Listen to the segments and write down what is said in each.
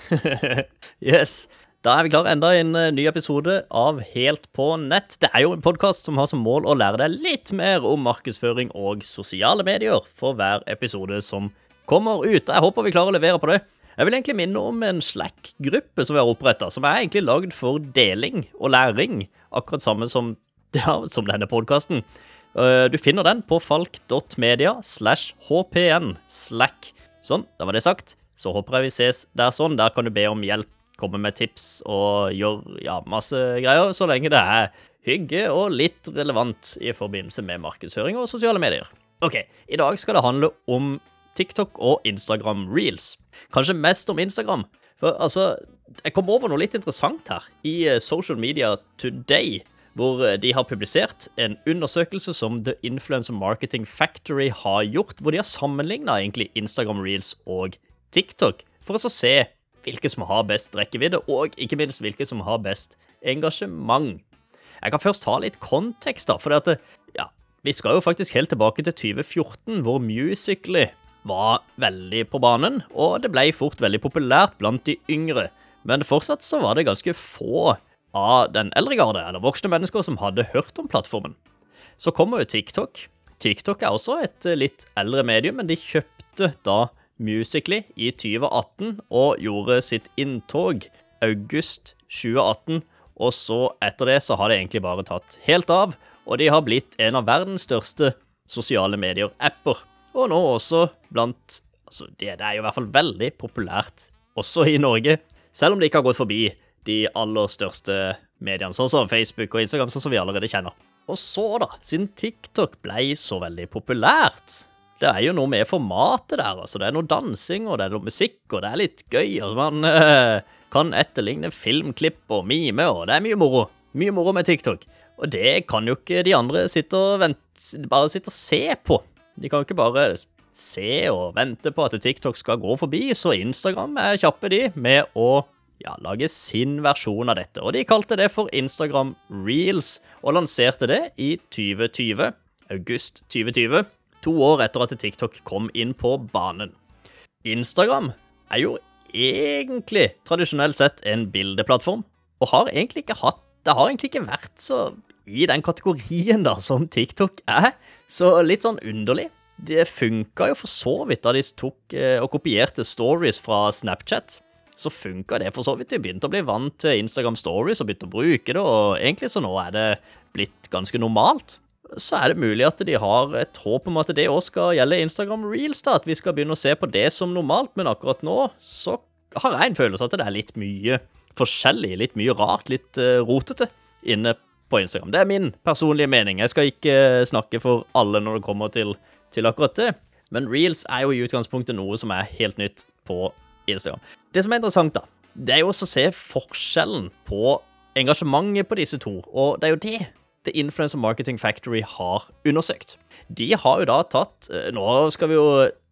Yes, da er vi klar enda en ny episode av Helt på nett. Det er jo en podcast som har som mål å lære deg litt mer om markedsføring og sosiale medier for hver episode som kommer ut. Jeg håper vi klarer å levere på det. Jeg vil egentlig minne om en Slack-gruppe som vi har opprettet, som er egentlig lagd for deling og læring, akkurat samme som denne podcasten. Du finner den på falk.media/hpn Slack. Sånn, da var det sagt. Så håper jeg vi ses der sånn. Der kan du be om hjelp, komme med tips og gjøre masse greier, så lenge det er hygge og litt relevant i forbindelse med markedsføring og sosiale medier. Ok, i dag skal det handle om TikTok og Instagram Reels. Kanskje mest om Instagram. For jeg kom over noe litt interessant her i Social Media Today, hvor de har publisert en undersøkelse som The Influencer Marketing Factory har gjort, hvor de har sammenlignet egentlig Instagram Reels og TikTok, for å se hvilke som har best rekkevidde, og ikke minst hvilke som har best engasjement. Jeg kan først ta litt kontekst da, for vi skal jo faktisk helt tilbake til 2014, hvor Musical.ly var veldig på banen, og det ble fort veldig populært blant de yngre. Men fortsatt så var det ganske få av den eldre garde, eller voksne mennesker, som hadde hørt om plattformen. Så kommer jo TikTok. TikTok er også et litt eldre medium, men de kjøpte da Musical.ly i 2018 og gjorde sitt inntog august 2018, og så etter det så har det egentlig bare tatt helt av, og de har blitt en av verdens største sosiale medier-apper. Og nå også blant, det er jo i hvert fall veldig populært, også i Norge, selv om det ikke har gått forbi de aller største mediene, sånn som Facebook og Instagram, sånn som vi allerede kjenner. Og så da, siden TikTok ble så veldig populært, det er jo noe med formatet der, det er noe dansing, og det er noe musikk, og det er litt gøy, og man kan etterligne filmklipp og mime, og det er mye moro med TikTok. Og det kan jo ikke de andre bare sitte og se på. De kan jo ikke bare se og vente på at TikTok skal gå forbi, så Instagram er kjappe de med å lage sin versjon av dette. Og de kalte det for Instagram Reels, og lanserte det i 2020, august 2020, 2 år etter at TikTok kom inn på banen. Instagram er jo egentlig tradisjonelt sett en bildeplattform, og har egentlig ikke vært så i den kategorien da som TikTok er, så litt sånn underlig. Det funket jo for så vidt da de tok og kopierte stories fra Snapchat. Så funket det for så vidt. De begynte å bli vant til Instagram Stories og begynte å bruke det, og egentlig så nå er det blitt ganske normalt. Så er det mulig at de har et håp om at det også skal gjelde Instagram Reels da, at vi skal begynne å se på det som normalt, men akkurat nå så har jeg en følelse at det er litt mye forskjellig, litt mye rart, litt rotete inne på Instagram. Det er min personlige mening. Jeg skal ikke snakke for alle når det kommer til akkurat det. Men Reels er jo i utgangspunktet noe som er helt nytt på Instagram. Det som er interessant da, det er jo også å se forskjellen på engasjementet på disse to. Og det er jo det The Influencer Marketing Factory har undersøkt. De har jo da tatt, nå skal vi jo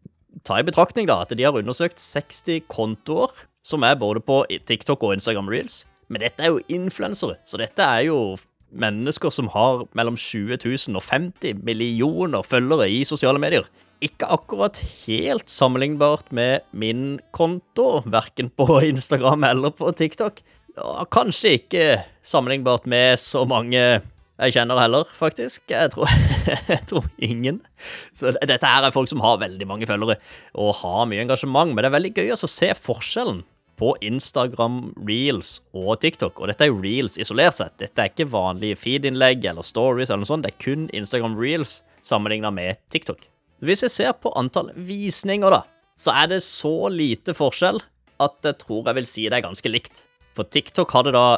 ta i betraktning da, at de har undersøkt 60 kontoer, som er både på TikTok og Instagram Reels. Men dette er jo influencere, så dette er jo mennesker som har mellom 20 000 og 50 millioner følgere i sosiale medier. Ikke akkurat helt sammenlignbart med min konto, hverken på Instagram eller på TikTok. Og kanskje ikke sammenlignbart med så mange jeg kjenner heller, faktisk. Jeg tror ingen. Så dette her er folk som har veldig mange følgere og har mye engasjement, men det er veldig gøy å se forskjellen på Instagram Reels og TikTok, og dette er jo Reels isolert sett. Dette er ikke vanlige feed-innlegg eller stories eller noe sånt, det er kun Instagram Reels sammenlignet med TikTok. Hvis vi ser på antall visninger da, så er det så lite forskjell at jeg tror jeg vil si det er ganske likt. For TikTok hadde da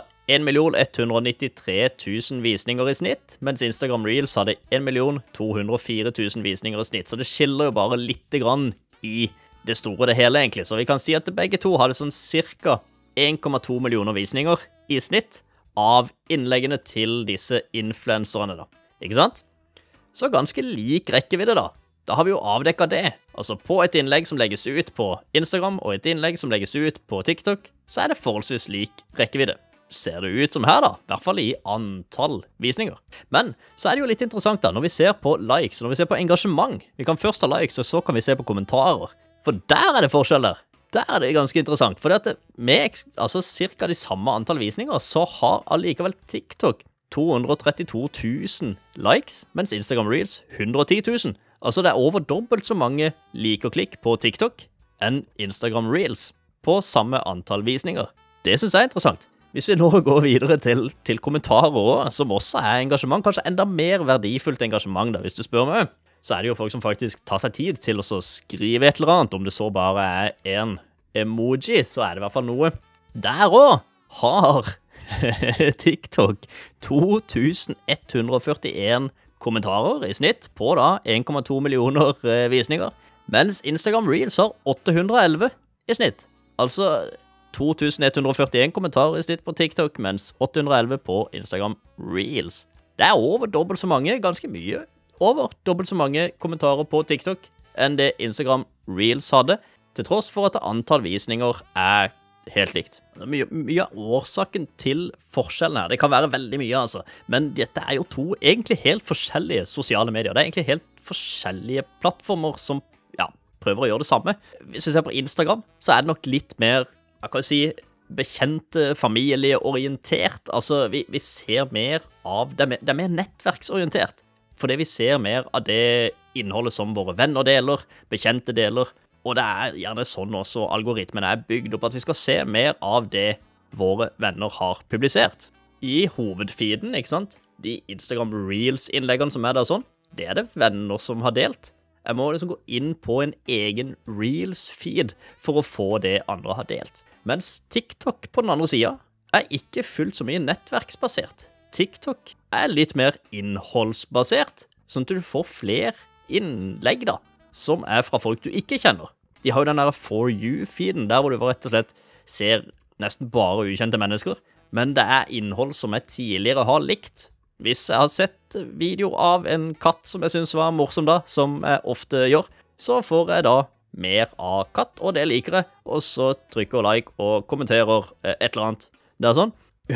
1.193 000 visninger i snitt, mens Instagram Reels hadde 1.204 000 visninger i snitt, så det skiller jo bare litt grann i det store det hele egentlig, så vi kan si at begge to hadde sånn cirka 1,2 millioner visninger i snitt av innleggene til disse influencerne da, ikke sant? Så ganske lik rekkevidde da. Da har vi jo avdekket det. Altså på et innlegg som legges ut på Instagram og et innlegg som legges ut på TikTok, så er det forholdsvis lik rekkevidde. Ser det ut som her da, i hvert fall i antall visninger. Men så er det jo litt interessant da, når vi ser på likes, når vi ser på engasjement. Vi kan først ha likes, og så kan vi se på kommentarer. For der er det forskjell der. Der er det ganske interessant, for med altså cirka de samme antall visninger, så har allikevel TikTok 232 000 likes, mens Instagram Reels 110 000. Altså det er over dobbelt så mange like og klikk på TikTok enn Instagram Reels på samme antall visninger. Det synes jeg er interessant. Hvis vi nå går videre til kommentarer også, som også er engasjement, kanskje enda mer verdifullt engasjement da, hvis du spør meg, så er det jo folk som faktisk tar seg tid til å skrive et eller annet. Om det så bare er en emoji, så er det i hvert fall noe. Der også har TikTok 2141 kommentarer i snitt på da 1,2 millioner visninger, mens Instagram Reels har 811 i snitt. Altså 2141 kommentarer i snitt på TikTok, mens 811 på Instagram Reels. Det er over dobbelt så mange, ganske mye over dobbelt så mange kommentarer på TikTok enn det Instagram Reels hadde, til tross for at antall visninger er helt likt. Det er mye av årsaken til forskjellen her. Det kan være veldig mye, altså. Men dette er jo to egentlig helt forskjellige sosiale medier. Det er egentlig helt forskjellige plattformer som prøver å gjøre det samme. Hvis vi ser på Instagram, så er det nok litt mer, jeg kan si, bekjente, familieorientert. Altså, vi ser mer av det. Det er mer nettverksorientert. Fordi vi ser mer av det innholdet som våre venner deler, bekjente deler, og det er gjerne sånn også algoritmen er bygd opp at vi skal se mer av det våre venner har publisert. I hovedfeeden, ikke sant? De Instagram Reels-innleggene som er der sånn, det er det venner som har delt. Jeg må liksom gå inn på en egen Reels-feed for å få det andre har delt. Mens TikTok på den andre siden er ikke fullt så mye nettverksbasert. TikTok er litt mer innholdsbasert, sånn at du får flere innlegg da, som er fra folk du ikke kjenner. De har jo den der For You-feeden, der hvor du rett og slett ser nesten bare ukjente mennesker, men det er innhold som jeg tidligere har likt. Hvis jeg har sett video av en katt som jeg synes var morsom da, som jeg ofte gjør, så får jeg da mer av katt, og det liker jeg, og så trykker like og kommenterer et eller annet. Det er sånn.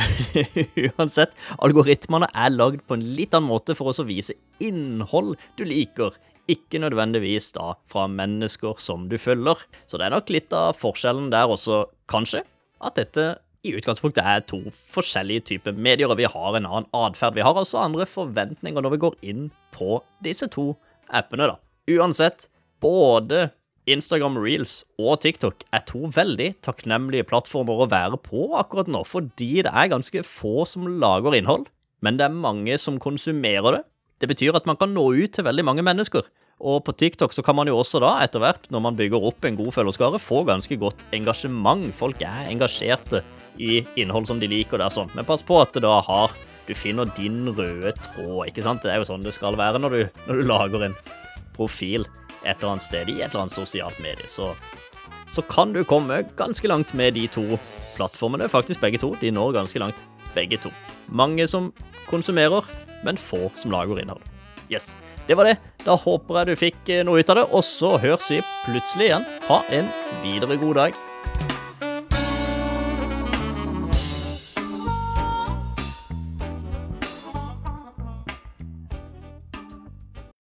Uansett, algoritmene er lagd på en litt annen måte for å vise innhold du liker, ikke nødvendigvis da fra mennesker som du følger. Så det er nok litt av forskjellen der også, kanskje, at dette i utgangspunktet er to forskjellige typer medier, og vi har en annen adferd. Vi har også andre forventninger når vi går inn på disse to appene da. Uansett, både Instagram Reels og TikTok er to veldig takknemlige plattformer å være på akkurat nå, fordi det er ganske få som lager innhold, men det er mange som konsumerer det. Det betyr at man kan nå ut til veldig mange mennesker, og på TikTok så kan man jo også da, etter hvert, når man bygger opp en god følgerskare, få ganske godt engasjement. Folk er engasjerte i innhold som de liker der sånn, men pass på at du finner din røde tråd, ikke sant? Det er jo sånn det skal være når du lager en profil et eller annet sted i et eller annet sosialt medie, så kan du komme ganske langt med de to plattformene, faktisk begge to. De når ganske langt, begge to. Mange som konsumerer, men få som lager innhold. Yes, det var det. Da håper jeg du fikk noe ut av det, og så høres vi plutselig igjen. Ha en videre god dag.